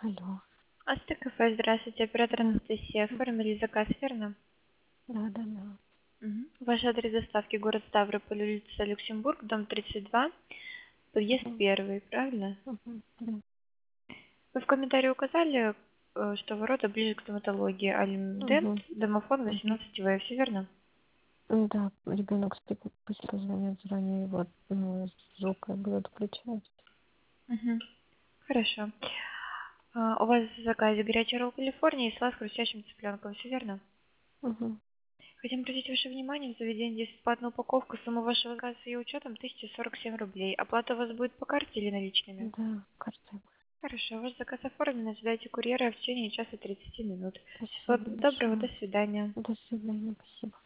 Алло. Астык кафе, здравствуйте, оператор Анастасия. Оформили заказ, верно? Да. Ваш адрес доставки город Ставрополь, улица Люксембург, дом 32, подъезд Мгм, 1, правильно? да. Вы в комментарии указали, что ворота ближе к стоматологии, Альмдент, Мгм, домофон мгм. 18В, все верно? Да, ребенок спит, пусть позвонят заранее, вот звук как бы отключается. Мгм. Хорошо. У вас в заказе горячий ролл Калифорния и салат с хрустящим цыпленком, все верно? Мгм. Хотим обратить ваше внимание, в заведении есть бесплатная упаковка, сумма вашего заказа с ее учетом 1047 рублей. Оплата у вас будет по карте или наличными? Да, кажется. Хорошо, ваш заказ оформлен, ожидайте курьера в течение часа 30 минут. Всего Спасибо доброго, до большое. свидания. До свидания, спасибо.